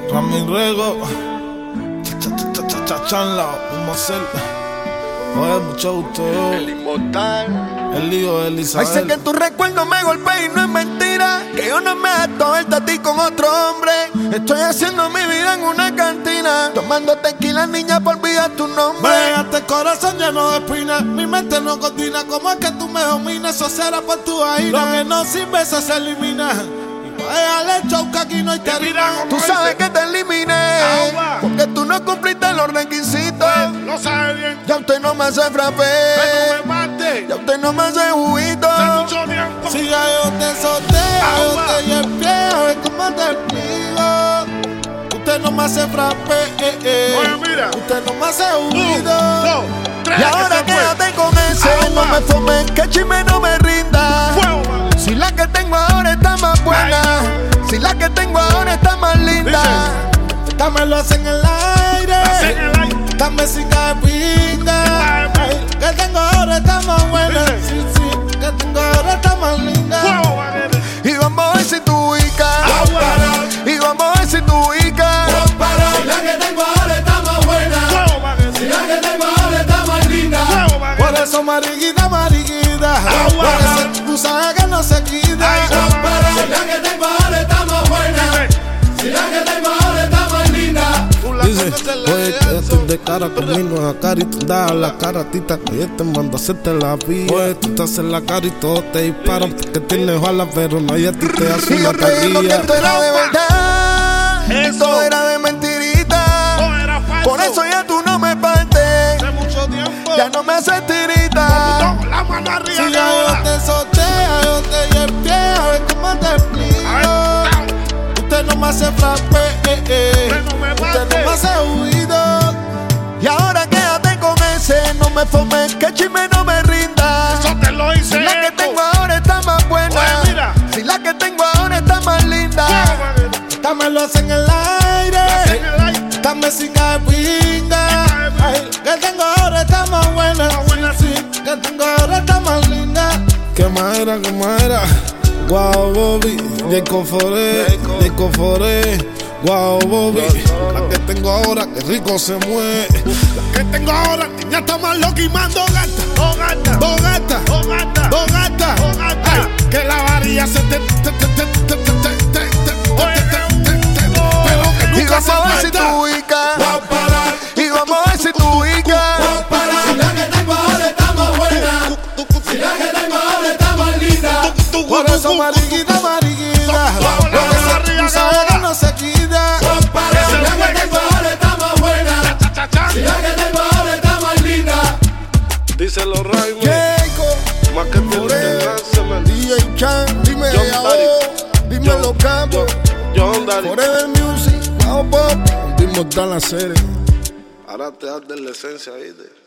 Rami Rego, Chanla, vamos a hacer. Oye, mucho gusto. El inmortal, el lío de Elizabeth. ay, sé que tu recuerdo me golpea y no es mentira, que yo no me ato a ti con otro hombre. Estoy haciendo mi vida en una cantina, tomando tequila, niña, por olvidar tu nombre. Me dejaste el corazón lleno de espinas, mi mente no coordina. ¿Cómo es que tú me dominas? Eso será por tu vaina. Lo que no sirve, eso se elimina. Déjale el show que aquí no hay terina. Tú sabes que te eliminé, porque tú no cumpliste los requisitos. Lo sabe bien, Ya usted no me hace frappé, pero me mate. ya usted no me hace juguito. Hace mucho tiempo. Si ya yo te solté, yo te llevé, a ver cómo te explico. Usted no me hace frappé, Oye, mira. usted no me hace 1, huido. 2, 3. Y ahora quédate con ese, no me fumes, que chisme no me rinda. Fuego, man. Si la que tengo ahora está más buena, si la que tengo ahora está más linda. Dámelo así en el aire, Hace en el aire. dame sin de pinga. Ay, que tengo ahora está más buena. Sí, sí, que tengo ahora está más linda. Fuego, man. Y vamos a ver si tú ubicas, y vamos a ver si tú ubicas. Si la que tengo ahora está más buena, Fuego, man. si la que tengo ahora está más linda. Fuego, man. Por eso mariquita, mariquita, por eso tú sabes que no se quita. Si la que tengo ahora está más buena, si la que tengo ahora está más linda. Dice, oye, que estoy de cara conmigo, a carita, da la caratita. Oye, te mando a hacerte la vida. Oye, tú te haces la cara y todos te disparan porque tienes balas, pero nadie a ti te hace Y yo una creyendo que taquilla. esto era de verdad, Eso. todo era de mentirita. No era falso. Por eso ya tú no me partes, Hace mucho tiempo. ya no me haces tirita. La mano arriba. Si ya yo te solté, ya yo te llevé, a ver cómo te explico. Usted no me hace frappé, no me usted no me hace huido. Y ahora quédate con ese, no me fumes, que chisme no me rinda. Eso te lo hice. Si la que tengo ahora está más buena, Oye, mira. si la que tengo ahora está más linda. Fuego, man. Dámelo así en el aire, Hace en el aire. dame sin de pinga. Ay, que tengo ahora está más buena. Sí, sí, que tengo ahora está más linda. Qué madera, qué madera. Guau, Bobby, Jacob Foré, guau, Bobby. La que tengo ahora, que rico se mueve. La que tengo ahora, niña, está más loca y mando gata. Dos gatas. Dos gatas, Dos gatas. dos gatas. Dos gatas. Ay, que la varilla se te. Pero que Y nunca se vamos a ver si tú aparta. ubicas, y vamos a ver si tú ubicas. Si la que tengo ahora está más buena, si la que tengo ahora está más linda. Por eso mariquita, mariquita, porque tú sabes que no se quita. Si la que tengo ahora está más buena, si la que tengo ahora está más linda. Díselo, Raymond. Jacob, Más que tú DJ Chan, dime John Yao, Daddy. dime los campos. John Daddy. Forever Music, Wow Pop. Dimos dar la serie. Ahora te das de la esencia, ¿viste?